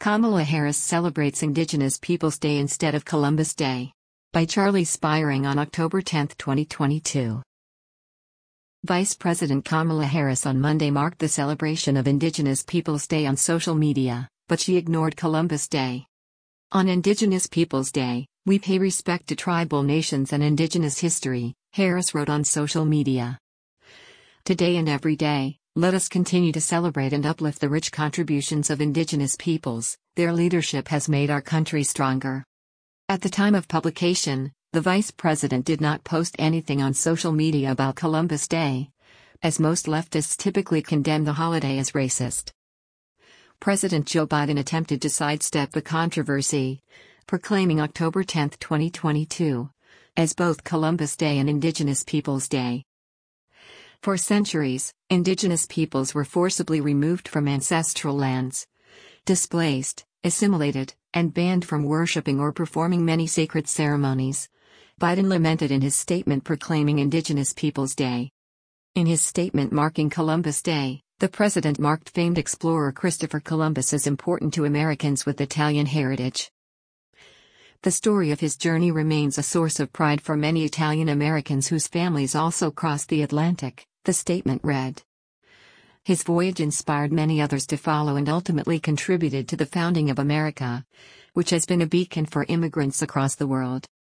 Kamala Harris celebrates Indigenous Peoples Day instead of Columbus Day. By Charlie Spiering on October 10, 2022. Vice President Kamala Harris on Monday marked the celebration of Indigenous Peoples Day on social media, but she ignored Columbus Day. On Indigenous Peoples Day, we pay respect to tribal nations and Indigenous history, Harris wrote on social media. Today and every day, let us continue to celebrate and uplift the rich contributions of Indigenous peoples. Their leadership has made our country stronger. At the time of publication, the Vice President did not post anything on social media about Columbus Day, as most leftists typically condemn the holiday as racist. President Joe Biden attempted to sidestep the controversy, proclaiming October 10, 2022, as both Columbus Day and Indigenous Peoples Day. For centuries, Indigenous peoples were forcibly removed from ancestral lands, displaced, assimilated, and banned from worshiping or performing many sacred ceremonies. Biden lamented in his statement proclaiming Indigenous Peoples Day. In his statement marking Columbus Day, the president marked famed explorer Christopher Columbus as important to Americans with Italian heritage. The story of his journey remains a source of pride for many Italian Americans whose families also crossed the Atlantic, the statement read. His voyage inspired many others to follow and ultimately contributed to the founding of America, which has been a beacon for immigrants across the world.